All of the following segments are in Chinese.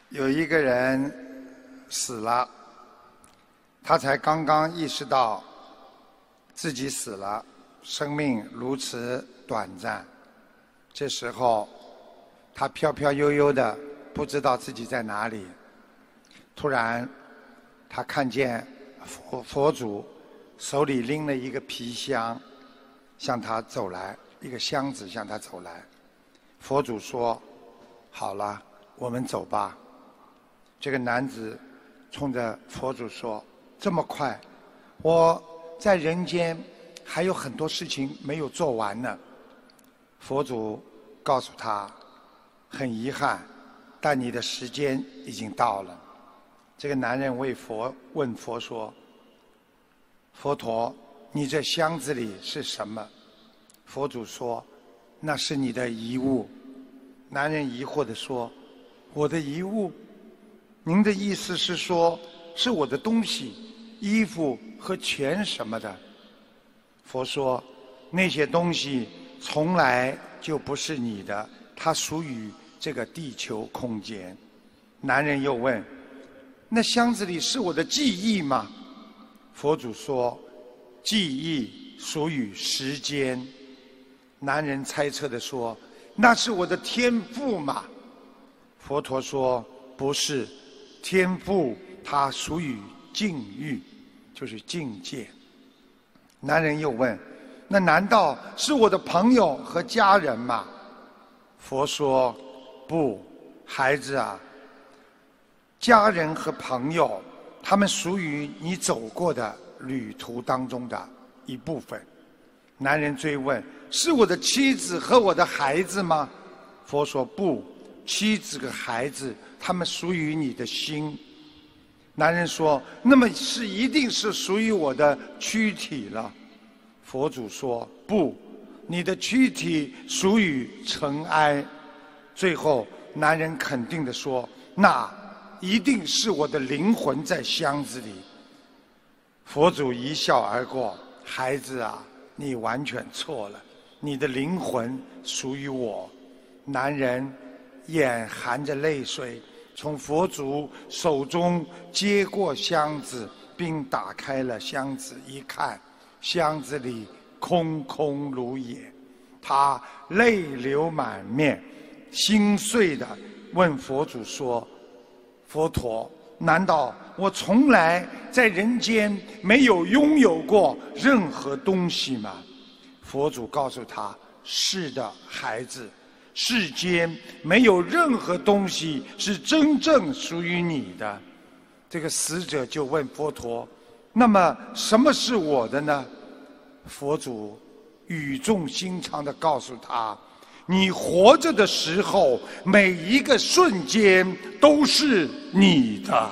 有一个人死了，他才刚刚意识到自己死了，生命如此短暂。这时候，他飘飘悠悠的，不知道自己在哪里。突然，他看见佛祖手里拎了一个皮箱，向他走来，一个箱子向他走来。佛祖说：“好了，我们走吧。”这个男子冲着佛祖说：“这么快？我在人间还有很多事情没有做完呢。”佛祖告诉他：“很遗憾，但你的时间已经到了。”这个男人问佛说：“佛陀，你这箱子里是什么？”佛祖说：“那是你的遗物。”男人疑惑地说：“我的遗物？您的意思是说，是我的东西，衣服和钱什么的？”佛说：“那些东西从来就不是你的，它属于这个地球空间。”男人又问：“那箱子里是我的记忆吗？”佛祖说：“记忆属于时间。”男人猜测地说：“那是我的天赋吗？”佛陀说：“不是，天赋它属于境遇，就是境界。”男人又问：“那难道是我的朋友和家人吗？”佛说：“不，孩子啊，家人和朋友，他们属于你走过的旅途当中的一部分。”男人追问：“是我的妻子和我的孩子吗？”佛说：“不，妻子和孩子，他们属于你的心。”男人说：“那么一定是属于我的躯体了。”佛祖说：“不，你的躯体属于尘埃。”最后，男人肯定地说：“那一定是我的灵魂在箱子里。”佛祖一笑而过：“孩子啊，你完全错了，你的灵魂属于我。”男人眼含着泪水，从佛祖手中接过箱子，并打开了箱子，一看，箱子里空空如也。他泪流满面，心碎地问佛祖说：“佛陀，难道我从来在人间没有拥有过任何东西吗？”佛祖告诉他：“是的，孩子，世间没有任何东西是真正属于你的。”这个死者就问佛陀：“那么什么是我的呢？”佛祖语重心长地告诉他：“你活着的时候，每一个瞬间都是你的。”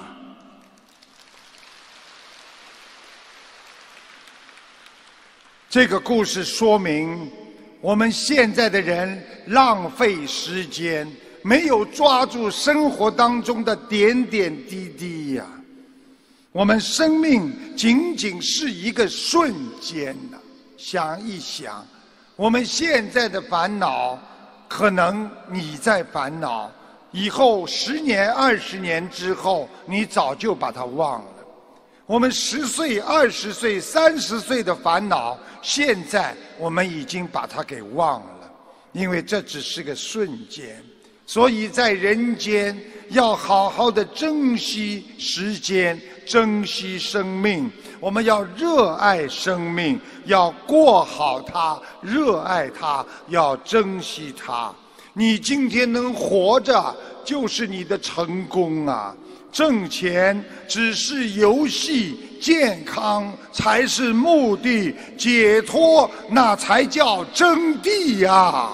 这个故事说明，我们现在的人浪费时间，没有抓住生活当中的点点滴滴呀。我们生命仅仅是一个瞬间呐，想一想，我们现在的烦恼，可能你在烦恼，以后10年、20年之后，你早就把它忘了。我们10岁、20岁、30岁的烦恼，现在我们已经把它给忘了，因为这只是个瞬间。所以在人间要好好的珍惜时间，珍惜生命。我们要热爱生命，要过好它，热爱它，要珍惜它。你今天能活着，就是你的成功啊！挣钱只是游戏，健康才是目的，解脱那才叫真谛呀！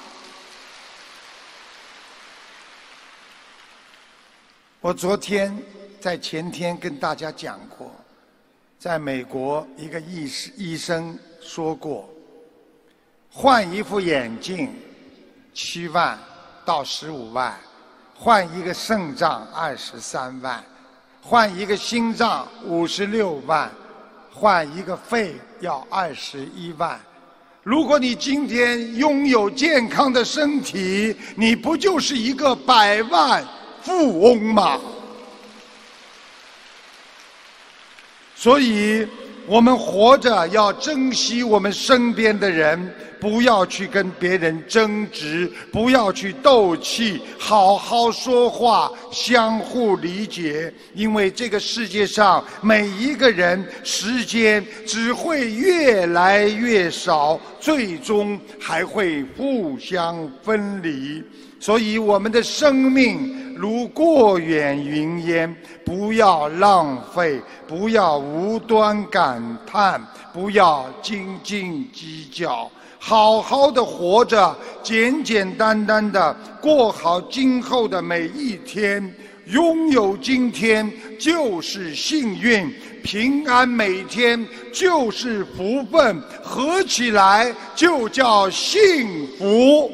我昨天在前天跟大家讲过，在美国一个医生说过，换一副眼镜7万到15万，换一个肾脏23万，换一个心脏56万，换一个肺要21万。如果你今天拥有健康的身体，你不就是一个100万富翁嘛。所以我们活着要珍惜我们身边的人，不要去跟别人争执，不要去斗气，好好说话，相互理解。因为这个世界上每一个人时间只会越来越少，最终还会互相分离。所以我们的生命如过眼云烟，不要浪费，不要无端感叹，不要斤斤计较，好好的活着，简简单单的过好今后的每一天。拥有今天就是幸运，平安每天就是福分，合起来就叫幸福。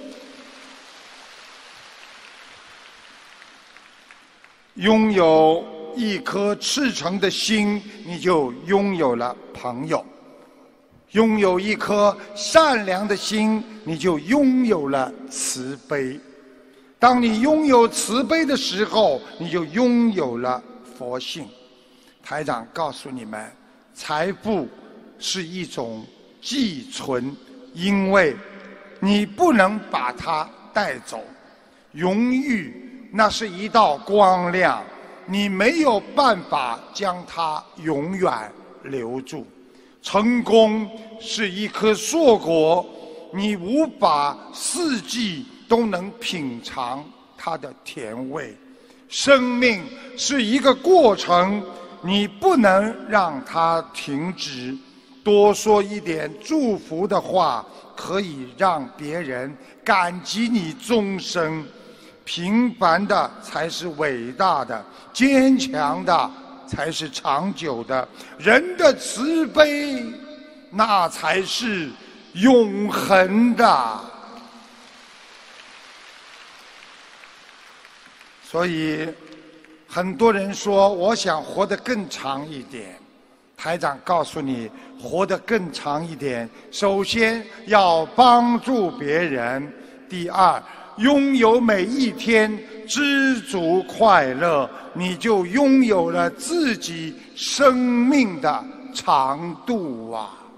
拥有一颗赤诚的心，你就拥有了朋友；拥有一颗善良的心，你就拥有了慈悲。当你拥有慈悲的时候，你就拥有了佛性。台长告诉你们，财富是一种寄存，因为你不能把它带走。荣誉那是一道光亮，你没有办法将它永远留住。成功是一颗硕果，你无法四季都能品尝它的甜味。生命是一个过程，你不能让它停止。多说一点祝福的话，可以让别人感激你终生。平凡的才是伟大的，坚强的才是长久的，人的慈悲那才是永恒的。所以很多人说我想活得更长一点，台长告诉你，活得更长一点，首先要帮助别人，第二拥有每一天知足快乐，你就拥有了自己生命的长度啊！